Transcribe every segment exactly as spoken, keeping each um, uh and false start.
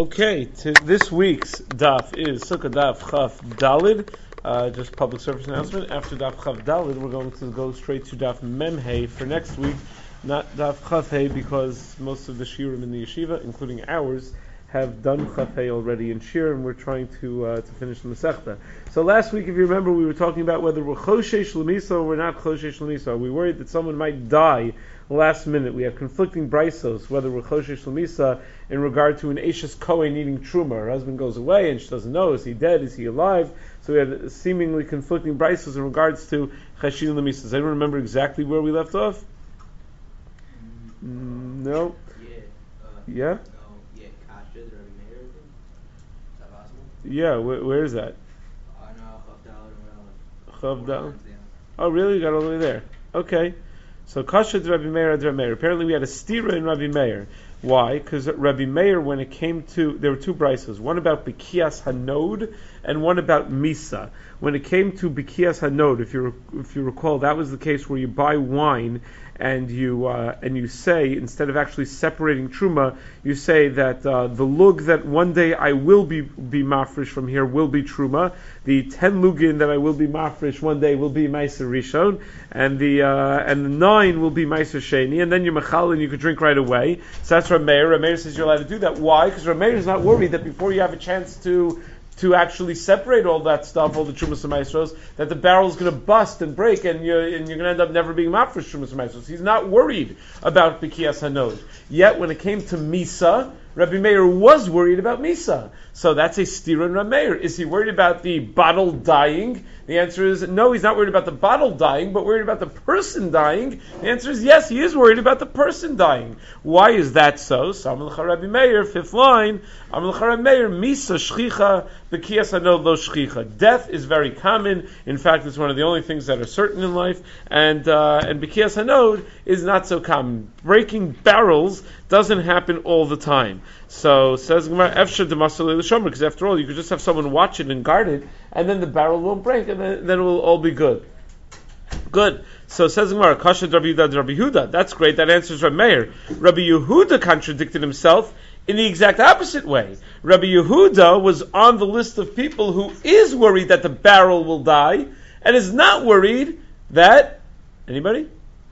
Okay, to this week's daf is Sukkah Daf Chaf Dalid. Uh, just public service announcement. After Daf Chaf Dalid, we're going to go straight to Daf Memhei for next week. Not Daf Chaf Hei, because most of the shiurim in the yeshiva, including ours, have done Chaf Hei already in shir, and we're trying to uh, to finish the Masechta. So last week, if you remember, we were talking about whether we're Choshesh L'misa or we're not Choshesh L'misa. Are we worried that someone might die last minute? We have conflicting brisos whether we're Choshesh L'misa in regard to an Eishes Kohen needing truma. Her husband goes away and she doesn't know, is he dead, is he alive? So we had seemingly conflicting brisos in regards to Choshesh L'misa. Does anyone remember exactly where we left off? Mm, no? Yeah. Uh, yeah? No, yeah, Kasha, the Rebbe Meir thing. Is that possible? Yeah, where, where is that? I uh, know, Chav Daled and Chav Daled. Oh, really? You got all the way there. Okay. So Kasha Rabbi Meir ad Rabbi Meir. Apparently we had a stira in Rabbi Meir. Why? Because Rabbi Meir, when it came to, there were two brisos, one about Bikias Hanod and one about Misa. When it came to Bikias Hanod, if you if you recall, that was the case where you buy wine and you uh, and you say, instead of actually separating truma, you say that uh, the lug that one day I will be be mafresh from here will be truma. The ten lugin that I will be mafresh one day will be meiser rishon, and the uh, and the nine will be meiser sheni, and then you're mechal and you could drink right away. So that's Rameir. Rameir says you're allowed to do that. Why? Because Rameir is not worried that before you have a chance to to actually separate all that stuff, all the Trumas and Maestros, that the barrel is going to bust and break, and you're, and you're going to end up never being mafresh Trumas and Maestros. He's not worried about Bikias Hanod. Yet, when it came to Misa, Rabbi Meir was worried about Misa. So that's a stira in Rabbi Meir. Is he worried about the bottle dying? The answer is no, he's not worried about the bottle dying, but worried about the person dying. The answer is yes, he is worried about the person dying. Why is that so? So Amar Rabbi Meir, fifth line, Amar Rabbi Meir, Misa shchicha, Bikias Hanod lo shchicha. Death is very common. In fact, it's one of the only things that are certain in life. And uh, and Bikias Hanod is not so common. Breaking barrels doesn't happen all the time. So says Gemara, Efshar demasal l'shomer, because after all, you could just have someone watch it and guard it, and then the barrel won't break, and then, then it will all be good. Good. So says Gemara, Kasha Rabbi Yehuda, Rabbi Yehuda. That's great. That answers Rabbi Meir. Rabbi Yehuda contradicted himself in the exact opposite way. Rabbi Yehuda was on the list of people who is worried that the barrel will die, and is not worried that anybody,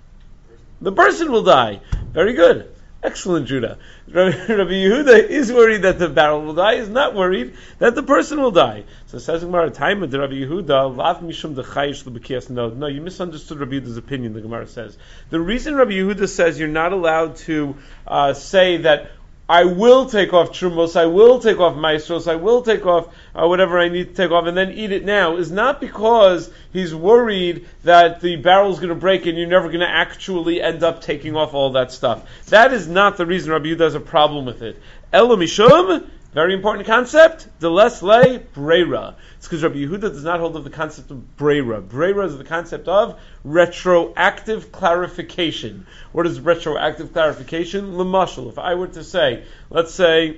the person will die. Very good. Excellent, Judah. Rabbi, Rabbi Yehuda is worried that the barrel will die, is not worried that the person will die. So it says Gemara, time of Rabbi Yehuda, lav mishum dechayish l'bekias no. No, you misunderstood Rabbi Yehuda's opinion, the Gemara says. The reason Rabbi Yehuda says you're not allowed to uh, say that I will take off trumos, I will take off maestros, I will take off uh, whatever I need to take off and then eat it now, is not because he's worried that the barrel's going to break and you're never going to actually end up taking off all that stuff. That is not the reason Rabbi Yehuda has a problem with it. Elo mishum, very important concept, the less lay, breira. It's because Rabbi Yehuda does not hold of the concept of breira. Breira is the concept of retroactive clarification. What is retroactive clarification? L'mashal. If I were to say, let's say,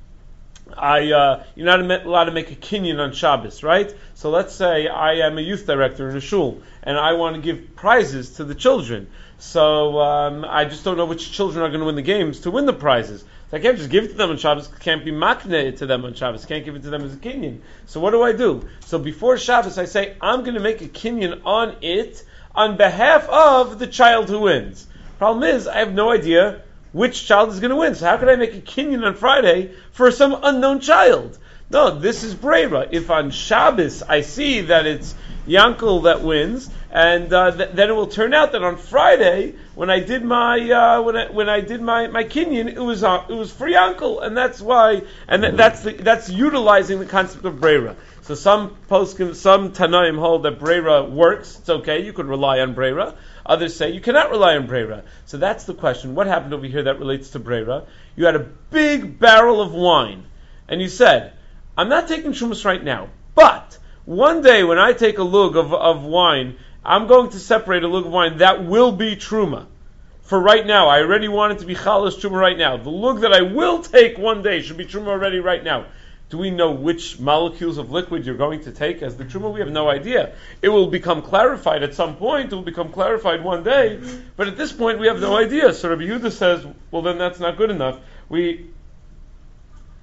I uh, you're not allowed to make a kinyan on Shabbos, right? So let's say I am a youth director in a shul, and I want to give prizes to the children. So um, I just don't know which children are going to win the games to win the prizes. So I can't just give it to them on Shabbos, can't be makneh to them on Shabbos, can't give it to them as a kinyan. So what do I do? So before Shabbos I say, I'm going to make a kinyan on it on behalf of the child who wins. Problem is, I have no idea which child is going to win. So how could I make a kinyan on Friday for some unknown child? No, this is breira. If on Shabbos I see that it's Yankel that wins, and uh, th- then it will turn out that on Friday, when I did my uh, when I when I did my, my kinyan, it was uh, it was for Yankel, and that's why, and th- that's the, that's utilizing the concept of breira. So some post some Tanaim hold that breira works. It's okay, you could rely on breira. Others say you cannot rely on breira. So that's the question. What happened over here that relates to breira? You had a big barrel of wine, and you said, I'm not taking shumas right now, but one day when I take a lug of, of wine, I'm going to separate a lug of wine that will be truma. For right now, I already want it to be chalas truma right now. The lug that I will take one day should be truma already right now. Do we know which molecules of liquid you're going to take as the truma? We have no idea. It will become clarified at some point. It will become clarified one day. But at this point, we have no idea. So Rabbi Yehuda says, well, then that's not good enough. We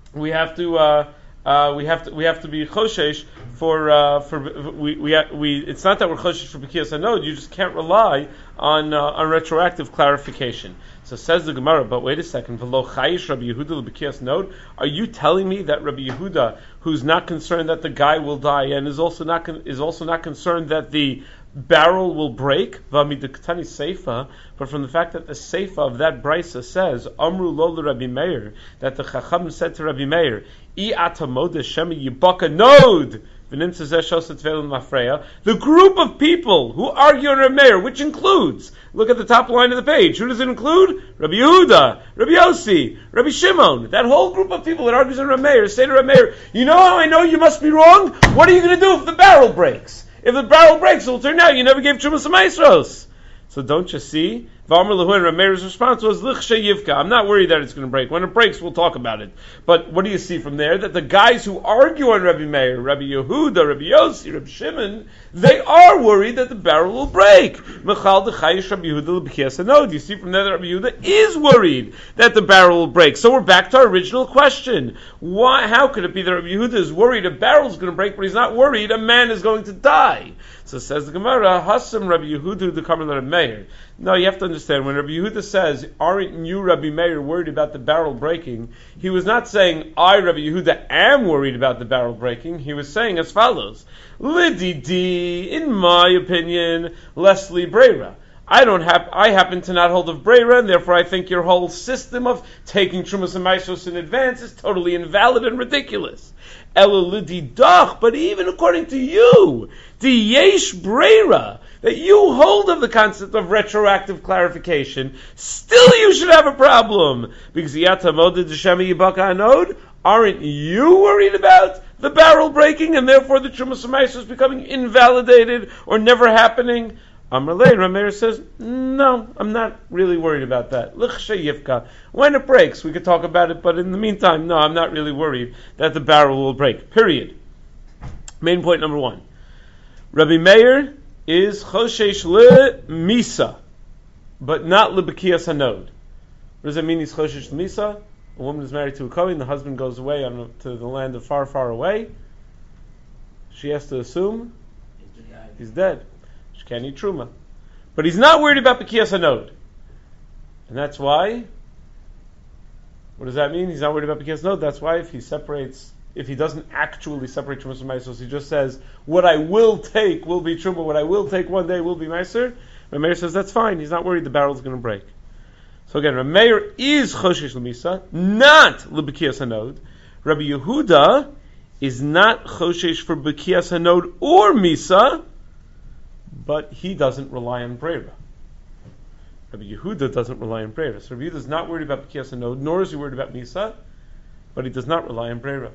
we have to uh, uh, we have to we have to be choshesh for uh, for we we we. It's not that we're choshesh for B'kiyas Hanod. You just can't rely on uh, on retroactive clarification. So says the Gemara, but wait a second. V'lo chayish Rabbi Yehuda l'B'kiyas Hanod. Are you telling me that Rabbi Yehuda, who's not concerned that the guy will die, and is also not con- is also not concerned that the barrel will break, v'amidaktani seifa, but from the fact that the seifa of that brisa says, Amru lo Rabbi Meir, that the Chacham said to Rabbi Meir, I atamoda shemi yibaka nod, the group of people who argue on Rabbi Meir, which includes, look at the top line of the page, who does it include? Rabbi Yehuda, Rabbi Yossi, Rabbi Shimon, that whole group of people that argues on Rabbi Meir, say to Rabbi Meir, you know how I know you must be wrong? What are you going to do if the barrel breaks? If the barrel breaks, it will turn out you never gave Trumas Maestros. So don't you see? V'amar lahu, and Rameir's response was, Lichshe Yivka. I'm not worried that it's going to break. When it breaks, we'll talk about it. But what do you see from there? That the guys who argue on Rabbi Meir, Rabbi Yehuda, Rabbi Yossi, Rabbi Shimon, they are worried that the barrel will break. Mechal dechayish Rabbi Yehuda l'B'kiyas Hanod. You see from there that Rabbi Yehuda is worried that the barrel will break. So we're back to our original question. Why? How could it be that Rabbi Yehuda is worried a barrel is going to break, but he's not worried a man is going to die? So says the Gemara, Hasam Rabbi Yehuda the Kamer Rabbi Meir. No, you have to understand, when Rabbi Yehuda says, aren't you, Rabbi Meir, worried about the barrel breaking? He was not saying, I, Rabbi Yehuda, am worried about the barrel breaking. He was saying as follows, Lididi, in my opinion, Leslie Breira. I don't have, I happen to not hold of Breira, and therefore I think your whole system of taking Trumas and Maestros in advance is totally invalid and ridiculous. Elulididach, but even according to you, the Yesh Breira, that you hold of the concept of retroactive clarification, still you should have a problem. Because aren't you worried about the barrel breaking and therefore the Trumas and Maestros becoming invalidated or never happening? Amrlei, Rameir says, no, I'm not really worried about that. Lichshe Yivka. When it breaks, we could talk about it, but in the meantime, no, I'm not really worried that the barrel will break. Period. Main point number one. Rabbi Meir is Choshesh Le Misa, but not Le B'kiyas Hanod. What does that mean he's Choshesh Le Misa? A woman is married to a Kohen, the husband goes away on, to the land of far, far away. She has to assume he's dead. She can't eat Truma. But he's not worried about B'kiyas Hanod. And that's why, what does that mean? He's not worried about B'kiyas Hanod. That's why if he separates, if he doesn't actually separate Trumas and Maisos, he just says, what I will take will be Truma, what I will take one day will be Meiser. Rameir says, that's fine. He's not worried the barrel's going to break. So again, Rameir is Choshesh L'Misa, not L'B'kiyas Hanod. Rabbi Yehuda is not Choshesh for B'kiyas Hanod or Misa, but he doesn't rely on Breira. Rabbi Yehuda doesn't rely on Breira. So Rabbi Yehuda is not worried about B'kiyas Hanod, nor is he worried about Misa, but he does not rely on Breira.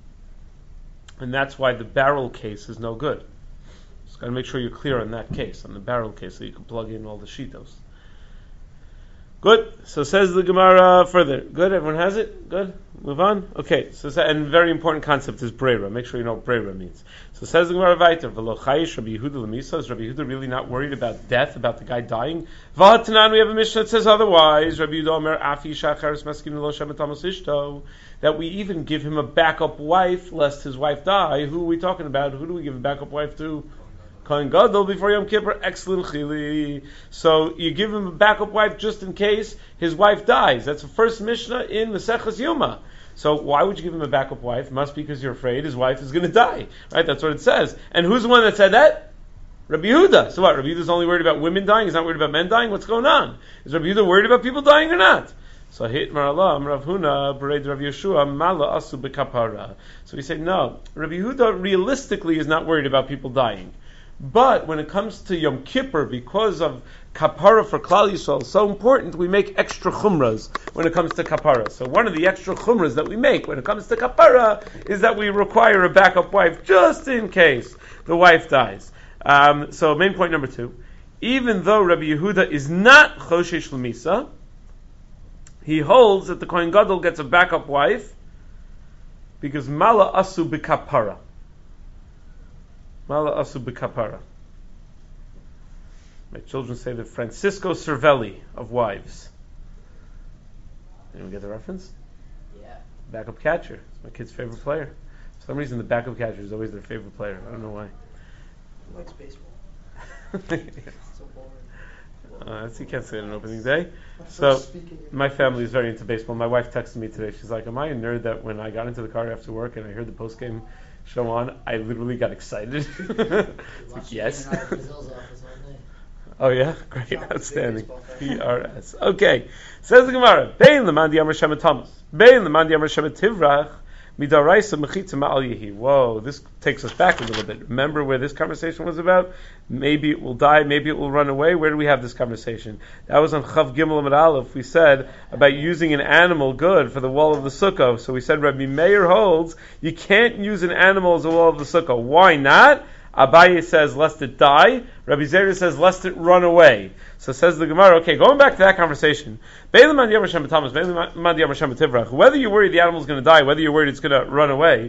And that's why the barrel case is no good. Just got to make sure you're clear on that case, on the barrel case, so you can plug in all the shitos. Good. So says the Gemara further. Good. Everyone has it. Good. Move on. Okay. So and very important concept is Breira. Make sure you know what Breira means. So says the Gemara weiter. V'lo chayish Rabbi Yehuda l'misa. Is Rabbi Yehuda really not worried about death, about the guy dying? V'hatanan, we have a Mishnah that says otherwise. Rabbi Yehuda omer afi shacharis maskin lo shemet amos ishto. That we even give him a backup wife lest his wife die. Who are we talking about? Who do we give a backup wife to? Kohen Gadol before Yom Kippur, excellent chili. So you give him a backup wife just in case his wife dies. That's the first Mishnah in Maseches Yoma. So why would you give him a backup wife? It must be because you're afraid his wife is going to die. Right? That's what it says. And who's the one that said that? Rabbi Yehuda. So what? Rabbi Yehuda's only worried about women dying? He's not worried about men dying? What's going on? Is Rabbi Yehuda worried about people dying or not? So hit Maralam, Rav Huna, Bered Rav Yeshua, Mala Asu B'Kapara. So we say, no, Rabbi Yehuda realistically is not worried about people dying. But when it comes to Yom Kippur, because of kapara for Klal Yisrael, so important, we make extra chumras when it comes to kapara. So one of the extra chumras that we make when it comes to kapara is that we require a backup wife just in case the wife dies. Um, so main point number two, even though Rabbi Yehuda is not Choshesh L'Misa, he holds that the Kohen Gadol gets a backup wife because Mala Asu B'Kapara. Mala Asu B'Kapara. My children say the Francisco Cervelli of wives. Anyone get the reference? Yeah. Backup catcher. It's my kid's favorite player. For some reason, the backup catcher is always their favorite player. I don't know why. He likes baseball. yeah. So boring. Uh, that's, you can't say it on opening day. So, my family is very into baseball. My wife texted me today. She's like, am I a nerd that when I got into the car after work and I heard the post-game show on, I literally got excited? Like, yes. Oh yeah? Great. Outstanding. P R S. Okay. Says the Gemara, Bein l'man di amar Shema Thomas. Bein l'man di amar Shema Tivrach. Midaraisa mechitza ma'al yehi. Whoa, this takes us back a little bit. Remember where this conversation was about? Maybe it will die, maybe it will run away. Where do we have this conversation? That was on Chav Gimel Amud Aleph. We said about using an animal good for the wall of the sukkah. So we said Rabbi Meir holds you can't use an animal as a wall of the sukkah. Why not? Abaye says lest it die. Rabbi Zera says lest it run away. So says the Gemara, okay, going back to that conversation, whether you're worried the animal is going to die, whether you're worried it's going to run away,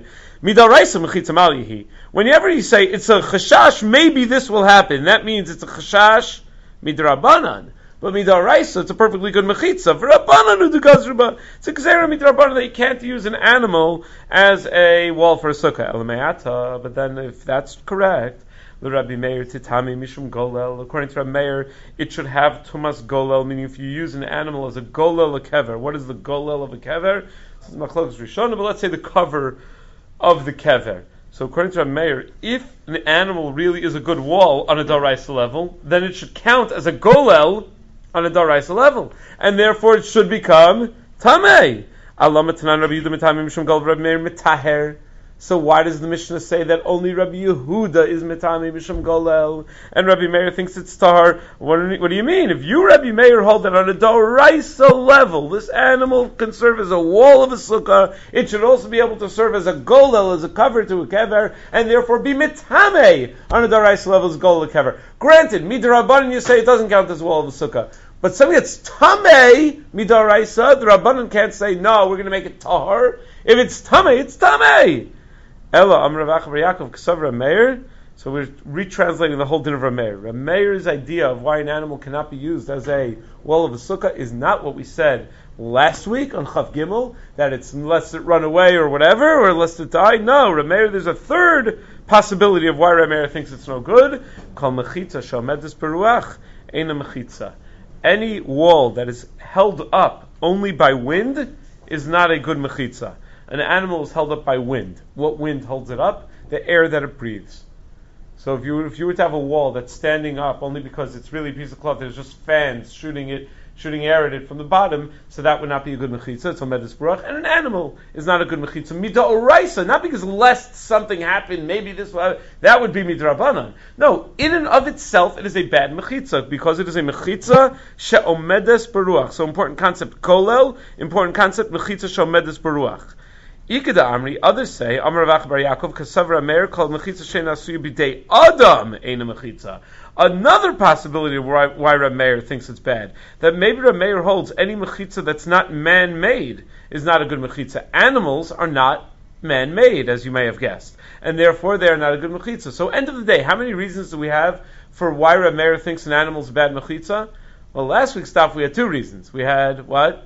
whenever you say it's a chashash, maybe this will happen, that means it's a chashash midrabanan. But midaraisa, it's a perfectly good mechitza. For Rabbanan udugazruba, it's a gzera midrabanan that you can't use an animal as a wall for a sukkah. Elameata, but then if that's correct, the Rabbi Meir titami mishum golel. According to Rabbi Meir, it should have tumas golel, meaning if you use an animal as a golel a kever. What is the golel of a kever? This is machlokes rishona, but let's say the cover of the kever. So according to Rabbi Meir, if an animal really is a good wall on a daraisa level, then it should count as a golel on a daraisa level, and therefore it should become tamei. Allah matanan Rabbi Yehuda mitamim mishum golel Rabbi Meir mitaher. So why does the Mishnah say that only Rabbi Yehuda is mitami mishum golel, and Rabbi Meir thinks it's tahar? What, what do you mean? If you, Rabbi Meir, hold that on a doraisa level, this animal can serve as a wall of a sukkah, it should also be able to serve as a golel, as a cover to a kever, and therefore be mitame on a doraisa level as golel kever. Granted, midrabanan you say it doesn't count as a wall of a sukkah. But something that's tamei midaraisa, the Rabbanan can't say, no, we're going to make it tahar. If it's tamei, it's tamei. Ella Amar Rav Acha bar Yaakov K'sav Rav Meir. So we're retranslating the whole din of Rav Meir. Rav Meir's idea of why an animal cannot be used as a wall of a sukkah is not what we said last week on Chav Gimel, that it's unless it run away or whatever, or unless it die. No, Rav Meir, there's a third possibility of why Rav Meir thinks it's no good. Kol mechitza shalmedus beruach eina mechitza. Any wall that is held up only by wind is not a good mechitza. An animal is held up by wind. What wind holds it up? The air that it breathes. So if you if you were to have a wall that's standing up only because it's really a piece of cloth, there's just fans shooting it, shooting air at it from the bottom, so that would not be a good mechitza. It's omedus baruch. And an animal is not a good mechitza. Mida oraisa, not because lest something happened, maybe this will happen, that would be midrabanan. No, in and of itself, it is a bad mechitza, because it is a mechitza she'omedes baruch. So important concept, kolel, important concept, mechitza she'omedes baruch. Ikeda Amri, others say, Amar Rav Acha bar Yaakov, Kasavra Meir called mechitza she'en asuya b'dei adam eina mechitza. Another possibility of why, why Rav Meir thinks it's bad, that maybe Rav Meir holds any mechitza that's not man-made is not a good mechitza. Animals are not man-made, as you may have guessed, and therefore they are not a good mechitza. So, end of the day, how many reasons do we have for why Rav Meir thinks an animal is a bad mechitza? Well, last week's stuff we had two reasons. We had what?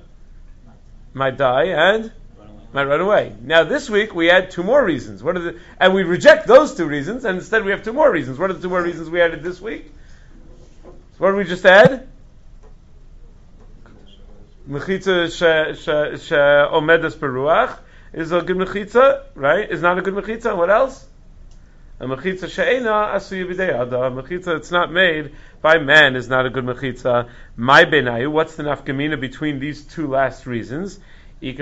Might die and might run away. Now this week we add two more reasons. What are the? And we reject those two reasons, and instead we have two more reasons. What are the two more reasons we added this week? So what did we just add? Mechitza she omedas beruach is a good mechitza, right? Is not a good mechitza. What else? A mechitza she'ena asuya b'dei adam. A mechitza that's not made by man is not a good mechitza. My benayu. What's the nafkamina between these two last reasons? What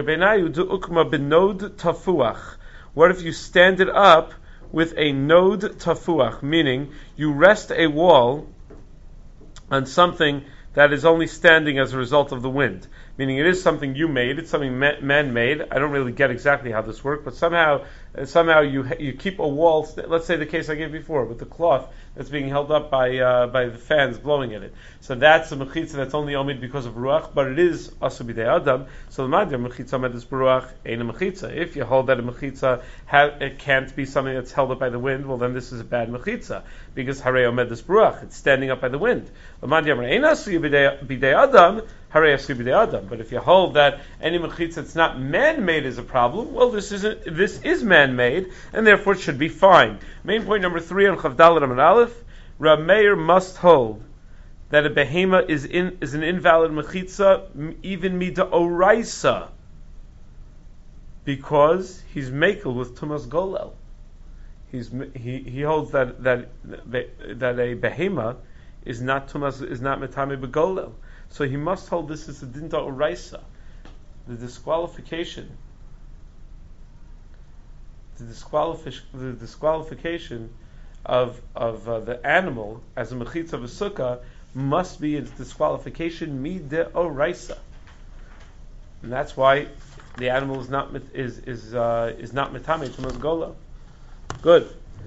if you stand it up with a node tafuach, meaning you rest a wall on something that is only standing as a result of the wind? Meaning it is something you made, it's something man-made. I don't really get exactly how this works, but somehow somehow you you keep a wall, let's say the case I gave before, with the cloth that's being held up by uh, by the fans blowing at it. So that's a mechitza that's only omid because of ruach, but it is asu b'dei adam. So the madir mechitza medus beruach ain't a mechitza. If you hold that a mechitza ha- it can't be something that's held up by the wind, well then this is a bad mechitza, because harei medus beruach, it's standing up by the wind. The madir ain't asu b'dei adam. Harei asur b'dei adam. But if you hold that any mechitza that's not man-made is a problem, well, this isn't. This is man-made, and therefore it should be fine. Main point number three on Chav Daled Amud Aleph: Rav Meir must hold that a behema is in is an invalid mechitza, even mida oraisa, because he's makel with tumas golel. He's he, he holds that that that a behema is not tumas is not metame begolel. So he must hold this is a dinta oraisa, the disqualification, the disqualification, the disqualification of of uh, the animal as a mechitza of a sukkah must be its disqualification mide oraisa, and that's why the animal is not is is uh, is not metame tumas golel. Good.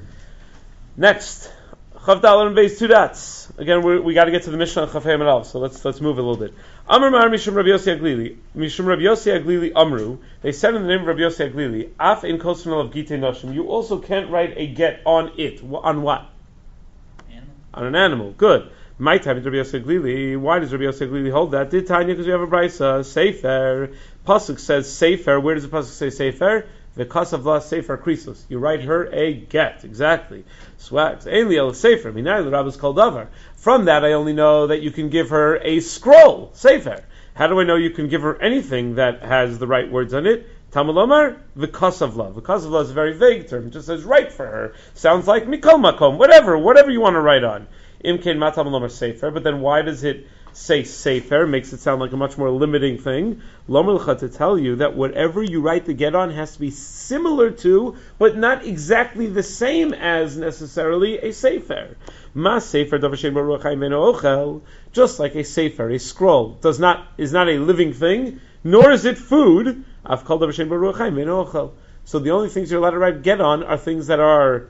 Next. Chav Daled and base two dots. Again, we're, we got to get to the Mishnah on Chav Hey Amud, so let's let's move a little bit. Amr Mar Mishum Rabbi Yossi Aglili, Mishum Rabbi Yossi Aglili Amru. They said in the name of Rabbi Yossi Aglili, Af in Kosmel of Gitei Noshim. You also can't write a get on it. On what? Animal. On an animal. Good. My time is Rabbi Yossi Aglili. Why does Rabbi Yossi Aglili hold that? Did Tanya because we have a brisa. Sefer. Pasuk says Sefer. Where does the pasuk say Sefer? Because of la sefer krisos, you write her a get exactly. Swags ainli el sefer minay l'rabbis kol davar. From that, I only know that you can give her a scroll sefer. How do I know you can give her anything that has the right words on it? Tamalomar because of la. Because of la is a very vague term. It just says write for her. Sounds like mikol makom, whatever, whatever you want to write on. Imkein ma tamalomar sefer. But then why does it say sefer? Makes it sound like a much more limiting thing. Lomelcha to tell you that whatever you write the get on has to be similar to, but not exactly the same as necessarily a sefer. Ma sefer davashem baruch hayimeno ochel, just like a sefer, a scroll, does not is not a living thing, nor is it food. I've called davashem baruch hayimeno ochel. So the only things you're allowed to write get on are things that are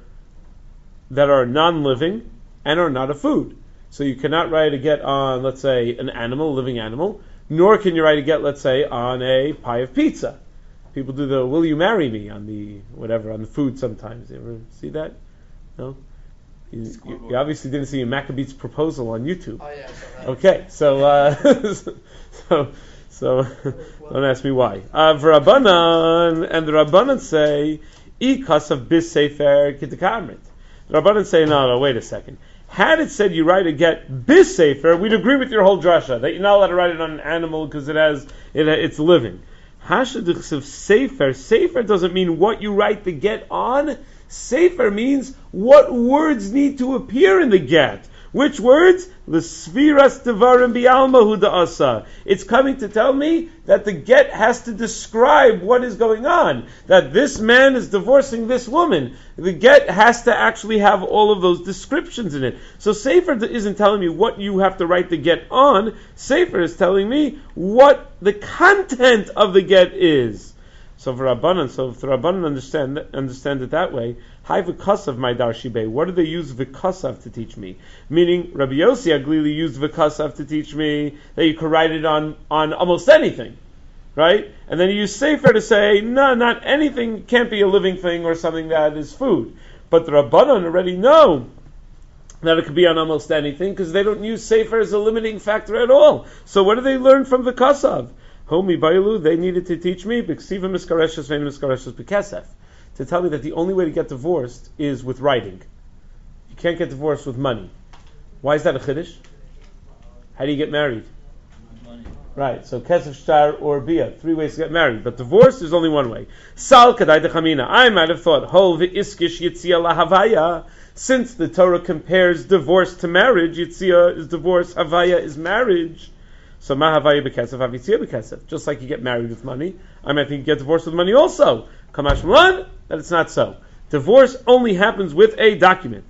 that are non-living and are not a food. So you cannot write a get on, let's say, an animal, a living animal, nor can you write a get, let's say, on a pie of pizza. People do the "Will you marry me?" on the whatever on the food sometimes. You ever see that? No. You, you, you obviously didn't see a Maccabees proposal on YouTube. Oh yeah. Okay, so uh, so so don't ask me why. Uh, V'Rabbanan and the Rabbanan say ikas of bis sefer kitakamrit. The Rabbanan say no, no, wait a second. Had it said you write a get bis sefer, we'd agree with your whole drasha that you're not allowed to write it on an animal because it has it, it's living. Hashadich of sefer, sefer doesn't mean what you write the get on. Sefer means what words need to appear in the get. Which words? L'sviras devarim bi'alma hu da'asa. It's coming to tell me that the get has to describe what is going on. That this man is divorcing this woman. The get has to actually have all of those descriptions in it. So Sefer isn't telling me what you have to write the get on. Sefer is telling me what the content of the get is. So for Rabbanan, so if the Rabbanan understand understand it that way, Hi v'kasav my darshibe. What do they use v'kasav to teach me? Meaning Rabbi Yossi Aglili used v'kasav to teach me that you could write it on, on almost anything, right? And then he used sefer to say, no, not anything can't be a living thing or something that is food. But the Rabbanan already know that it could be on almost anything because they don't use sefer as a limiting factor at all. So what do they learn from v'kasav? Homi Bailu, they needed to teach me b'ksiva miskareshes ve'en miskareshes b'kesef, to tell me that the only way to get divorced is with writing. You can't get divorced with money. Why is that a chiddush? How do you get married? Money. Right, so kesef, shtar, or bia, three ways to get married. But divorce is only one way. Sal kadai dechamina. I might have thought, hol v'iskish yitzia lahavaya. Since the Torah compares divorce to marriage, yitzia is divorce, havaya is marriage. So mahavaya b'kesef, avitzia b'kesef. Just like you get married with money, I might think you get divorced with money also. Kamash Malan, that it's not so. Divorce only happens with a document.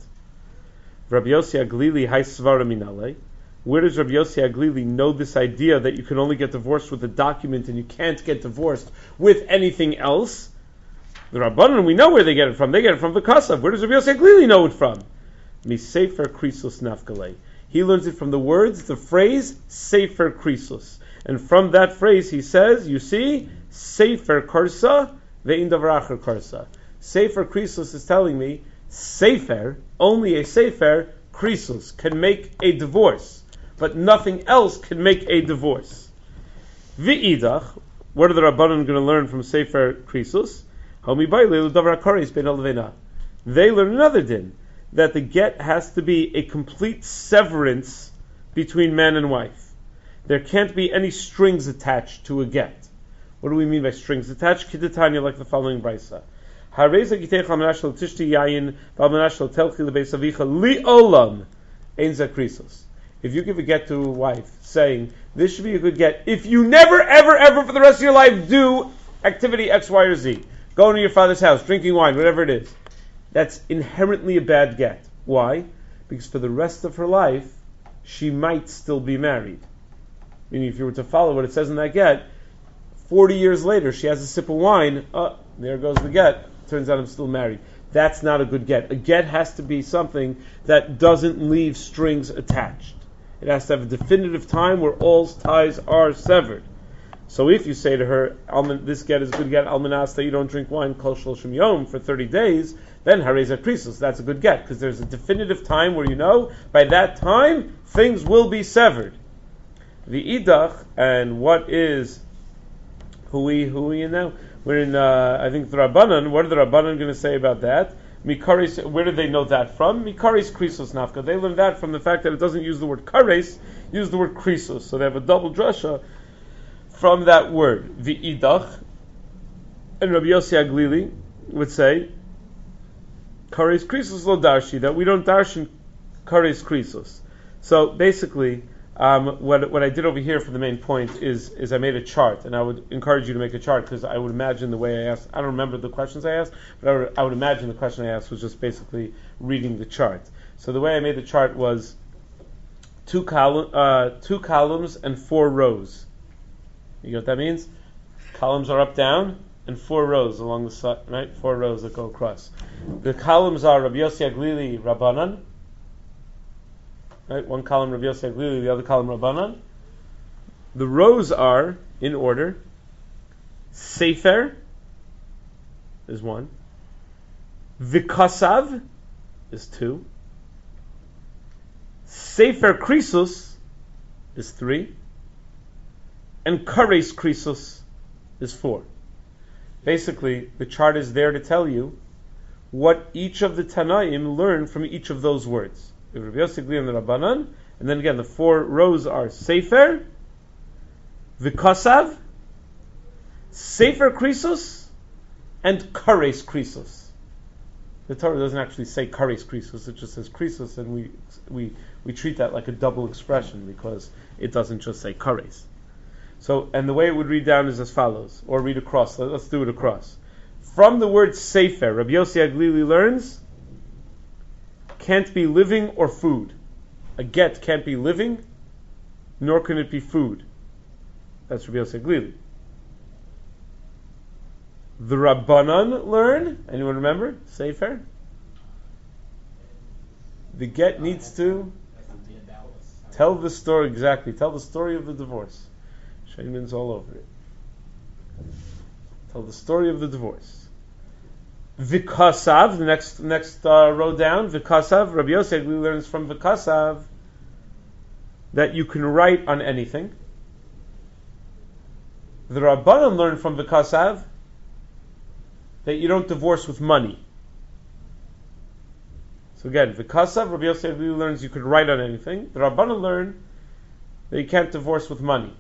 Rabbi Yossi Aglili hay svara minale. Where does Rabbi Yossi Aglili know this idea that you can only get divorced with a document and you can't get divorced with anything else? The Rabbanan, we know where they get it from. They get it from the Kasav. Where does Rabbi Yossi Aglili know it from? Mi sefer krisos nafkalei. He learns it from the words, the phrase, Sefer Krisos. And from that phrase he says, you see, Sefer Karsa, Ve'in Davar Acher Karsa. Sefer Krisos is telling me, Sefer, only a Sefer, Krisos, can make a divorce. But nothing else can make a divorce. V'idach, what are the Rabbanan going to learn from Sefer Krisus? They learn another din, that the get has to be a complete severance between man and wife. There can't be any strings attached to a get. What do we mean by strings attached? Kidatanya, like the following brisa. If you give a get to a wife, saying, this should be a good get, if you never, ever, ever for the rest of your life do activity X, Y, or Z, going to your father's house, drinking wine, whatever it is, that's inherently a bad get. Why? Because for the rest of her life, she might still be married. Meaning, if you were to follow what it says in that get, forty years later, she has a sip of wine, oh, there goes the get, turns out I'm still married. That's not a good get. A get has to be something that doesn't leave strings attached. It has to have a definitive time where all ties are severed. So if you say to her, this get is a good get, almanasta, you don't drink wine, kol shloshim yom, for thirty days, then hareza krisus, that's a good get, because there's a definitive time where you know, by that time, things will be severed. The idach, and what is, who we, who we in now? We're in, uh, I think, the Rabbanan. What are the Rabbanan going to say about that? Mikaris, where did they know that from? Mikaris krisos nafka. They learned that from the fact that it doesn't use the word kares, use the word krisos. So they have a double drasha from that word. V'idach, and Rabbi Yossi Aglili would say, kares krisos lo darshi, that we don't darshan kares krisos. So basically, Um, what what I did over here for the main point is is I made a chart, and I would encourage you to make a chart, because I would imagine the way I asked, I don't remember the questions I asked, but I would, I would imagine the question I asked was just basically reading the chart. So the way I made the chart was two column, uh, two columns and four rows. You know what that means? Columns are up, down, and four rows along the side, right? Four rows that go across. The columns are Rabbi Yossi Aglili Rabbanan. Right, one column Rabbi Yossi Aglili, the other column Rabbanan. The rows are in order. Sefer is one. Vikasav is two. Sefer Krisus is three. And Kares Krisus is four. Basically, the chart is there to tell you what each of the Tanaim learned from each of those words. Rabbi Yossi Aglili and the Rabbanan, and then again the four rows are Sefer, Vikasav, Sefer Krisus, and Kares Krisus. The Torah doesn't actually say Kares Krisus; it just says Krisus, and we we we treat that like a double expression because it doesn't just say Kares. So, and the way it would read down is as follows, or read across. Let's do it across. From the word Sefer, Rabbi Yossi Aglili learns, can't be living or food. A get can't be living, nor can it be food. That's Rabbi Yossi Aglili. The Rabbanan learn, anyone remember? Sefer? The get needs to tell the story, exactly, tell the story of the divorce. Shaiman's all over it. Tell the story of the divorce. Vikasav, the next next uh, row down, Vikasav, Rabbi Yossi Aglili learns from Vikasav that you can write on anything. The Rabbanan learn from Vikasav that you don't divorce with money. So again, Vikasav, Rabbi Yossi Aglili learns you could write on anything. The Rabbanan learn that you can't divorce with money.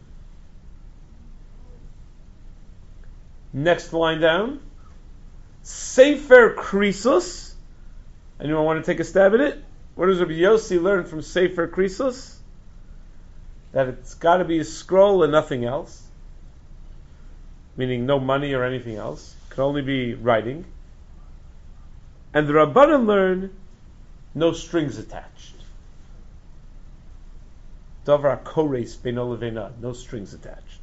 Next line down, Sefer Krisus. Anyone want to take a stab at it? What does Rabbi Yossi learn from Sefer Krisus? That it's got to be a scroll and nothing else. Meaning no money or anything else. It can only be writing. And the Rabbanan learn no strings attached. Davar kores beino levena, no strings attached.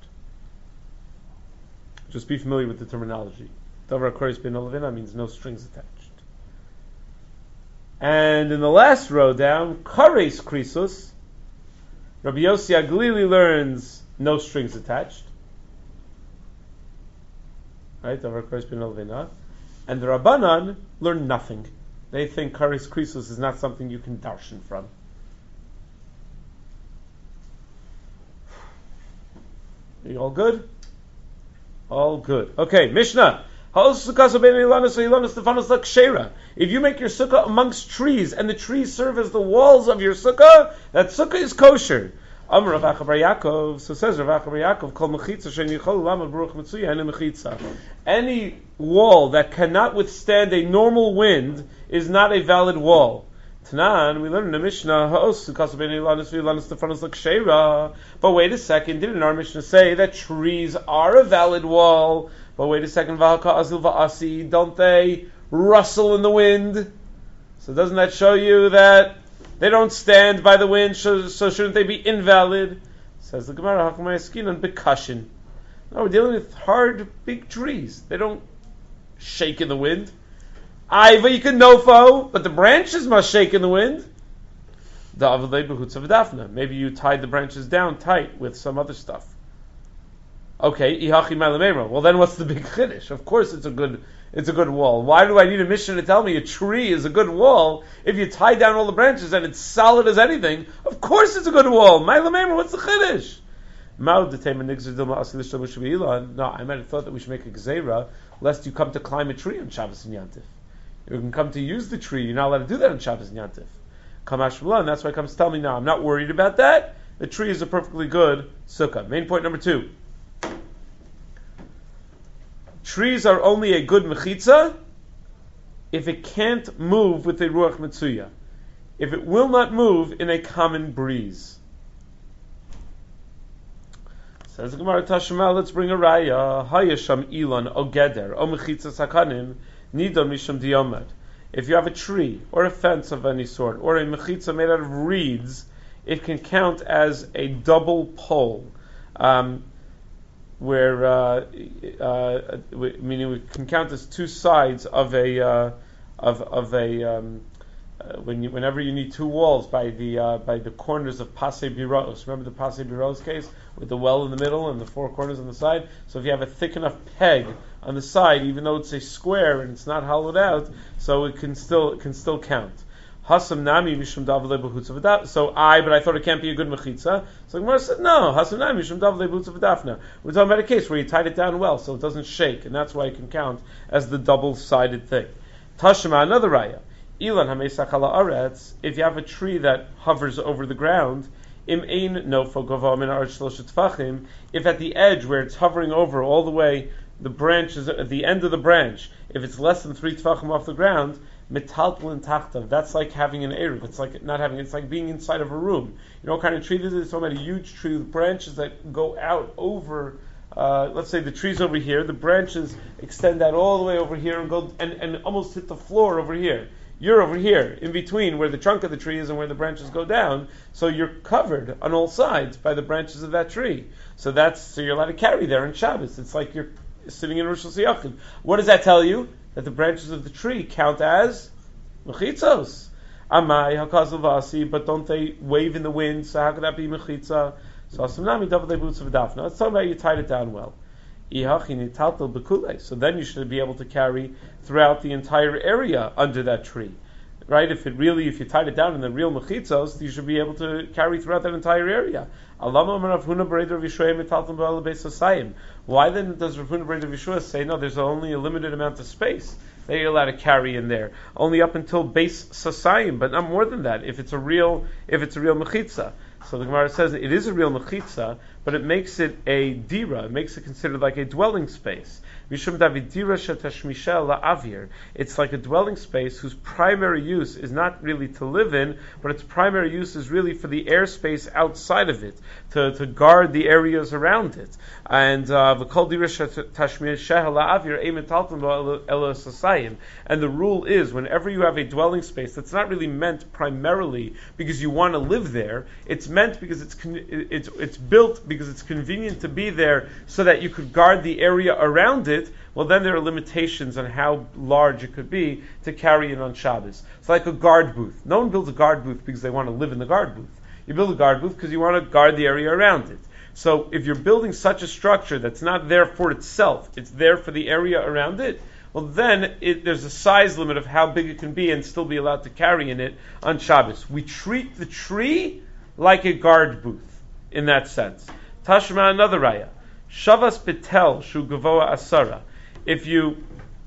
Just be familiar with the terminology. Davar kores beino levena means no strings attached. And in the last row down, kares krisus, Rabbi Yossi Aglili learns no strings attached. Right, Davar kores beino levena. And the Rabbanan learn nothing. They think kares krisus is not something you can darshan from. Are you all good? All good. Okay, Mishnah. If you make your sukkah amongst trees, and the trees serve as the walls of your sukkah, that sukkah is kosher. Amar Rav Acha bar Yaakov, so says Rav Acha bar Yaakov, Kol mechitza she'en yichol lamad baruch mitzuya ene mechitza. Any wall that cannot withstand a normal wind is not a valid wall. Tanan, we learn in the Mishnah, but wait a second, didn't our Mishnah say that trees are a valid wall? But wait a second, don't they rustle in the wind? So doesn't that show you that they don't stand by the wind, so, so shouldn't they be invalid? Says the Gemara, Bekashin. No, we're dealing with hard, big trees. They don't shake in the wind. Aiva, you can nofo, but the branches must shake in the wind. Maybe you tied the branches down tight with some other stuff. Okay, well then what's the big chiddush? Of course it's a good it's a good wall. Why do I need a mission to tell me a tree is a good wall if you tie down all the branches and it's solid as anything? Of course it's a good wall. What's the chiddush? No, I might have thought that we should make a gzeira lest you come to climb a tree on Shabbos and Yantif. You can come to use the tree. You're not allowed to do that on Shabbos and Yantif. Kamash and that's why it comes to tell me now. I'm not worried about that. The tree is a perfectly good sukkah. Main point number two. Trees are only a good mechitza if it can't move with a ruach mitzuya. If it will not move in a common breeze. Says the Gemara Tashma, let's bring a raya. Hayasham ilan o geder o mechitza sakanim nidon misham diyomad. If you have a tree or a fence of any sort or a mechitza made out of reeds, it can count as a double pole. Um, where uh, uh, meaning we can count as two sides of a uh, of of a um, uh, when you whenever you need two walls by the uh, by the corners of Pasei Biros. Remember the Pasei Biros case with the well in the middle and the four corners on the side. So if you have a thick enough peg on the side, even though it's a square and it's not hollowed out, so it can still it can still count. Hasam nami mishum davle behutz v'dafna. So I, but I thought it can't be a good mechitza. So the Gemara said, no. Hasam nami mishum davle behutz v'dafna. We're talking about a case where you tied it down well, so it doesn't shake, and that's why it can count as the double-sided thing. Tashma, another raya. Ilan hamesach ala aretz. If you have a tree that hovers over the ground, im ein nofo gava min haaretz shloshet tfachim. If at the edge where it's hovering over all the way, the branch is at the end of the branch. If it's less than three tfachim off the ground, metaltlin tachtav. That's like having an eruv. It's like not having. It's like being inside of a room. You know what kind of tree this is? It's talking about a huge tree with branches that go out over. Uh, let's say the tree's over here. The branches extend out all the way over here and go and, and almost hit the floor over here. You're over here in between where the trunk of the tree is and where the branches go down. So you're covered on all sides by the branches of that tree. So that's so you're allowed to carry there on Shabbos. It's like you're sitting in Rosh Hashanah. What does that tell you? That the branches of the tree count as mechitzos. Amai hakazal vasi, but don't they wave in the wind? So how could that be mechitza? So asamnami davlei boots of dafna. Let's talk about you tied it down well. So then you should be able to carry throughout the entire area under that tree. Right? If it really, if you tied it down in the real mechitzos, you should be able to carry throughout that entire area. Why then does Rav Huna Breder Vishua say, no, there's only a limited amount of space that you're allowed to carry in there, only up until base sasayim, but not more than that. If it's a real, if it's a real mechitza, so the Gemara says it is a real mechitza, but it makes it a dira. It makes it considered like a dwelling space. Mishum David dira shetashmisha la'avir. It's like a dwelling space whose primary use is not really to live in, but its primary use is really for the airspace outside of it, to, to guard the areas around it. And v'kol dira shetashmisha la'avir eimet talton ela sasayim. And the rule is, whenever you have a dwelling space that's not really meant primarily because you want to live there, it's meant because it's con- it's it's built because it's convenient to be there so that you could guard the area around it. Well, then there are limitations on how large it could be to carry it on Shabbos. It's like a guard booth. No one builds a guard booth because they want to live in the guard booth. You build a guard booth because you want to guard the area around it. So if you're building such a structure that's not there for itself, it's there for the area around it, well then it, there's a size limit of how big it can be and still be allowed to carry in it on Shabbos. We treat the tree like a guard booth in that sense. Tashma, another raya. Shavas betel shu gavoa asara. If you,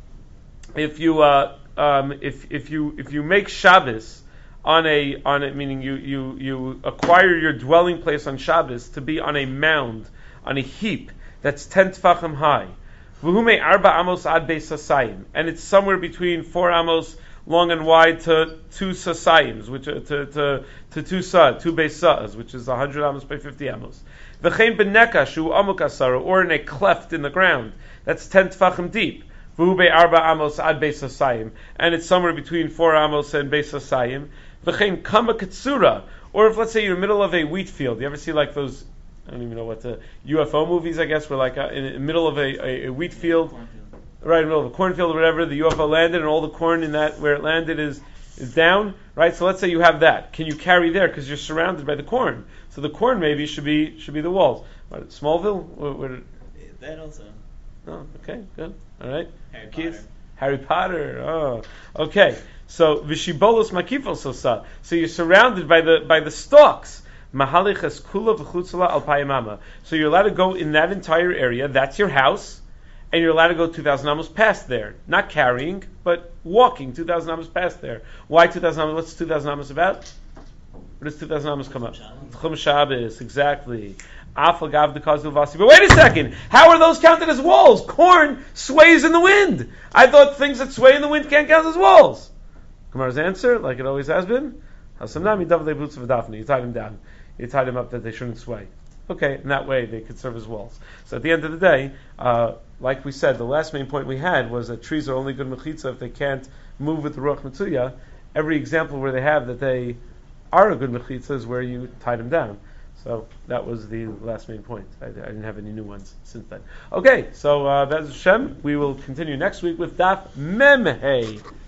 if you, uh, um, if if you if you make Shabbos on a on it, meaning you you you acquire your dwelling place on Shabbos to be on a mound, on a heap that's ten tefachim high. V'hume arba amos ad beis sasayim, and it's somewhere between four amos long and wide to two sasayims, which are to to to two sa, two beis sas, which is a hundred amos by fifty amos. V'chein beneka shu amuk asara, or in a cleft in the ground that's ten tefachim deep. V'hume arba amos ad beis sasayim, and it's somewhere between four amos and beis sasayim. V'chein kama katsura, or if let's say you're in the middle of a wheat field, you ever see like those, I don't even know what the U F O movies, I guess, where like uh, in the middle of a, a, a wheat field, right in the middle of a cornfield or whatever, the U F O landed and all the corn in that where it landed is is down, right? So let's say you have that. Can you carry there because you're surrounded by the corn? So the corn maybe should be should be the walls. What, Smallville? What, what, that also. Oh, okay, good. All right. Harry Keith? Potter. Harry Potter. Oh, okay. So vishibolos makifos sosa. So you're surrounded by the by the stalks. Mahalichas kula v'chutzala al payamama. So you're allowed to go in that entire area. That's your house, and you're allowed to go two thousand amos past there. Not carrying, but walking two thousand amos past there. Why two thousand amos? What's two thousand amos about? What does two thousand amos come up? Chum Shabbos, exactly. Afagav the Kazul Vasi. But wait a second. How are those counted as walls? Corn sways in the wind. I thought things that sway in the wind can't count as walls. Gemara's answer, like it always has been, Hasamnami Davle Boots of Daphne. You tied him down. You tied him up that they shouldn't sway. Okay, in that way they could serve as walls. So at the end of the day, uh, like we said, the last main point we had was that trees are only good mechitza if they can't move with the Ruach Mitzuya. Every example where they have that they are a good mechitza is where you tied them down. So that was the last main point. I, I didn't have any new ones since then. Okay, so uh, that's Hashem. We will continue next week with Daf Memhei.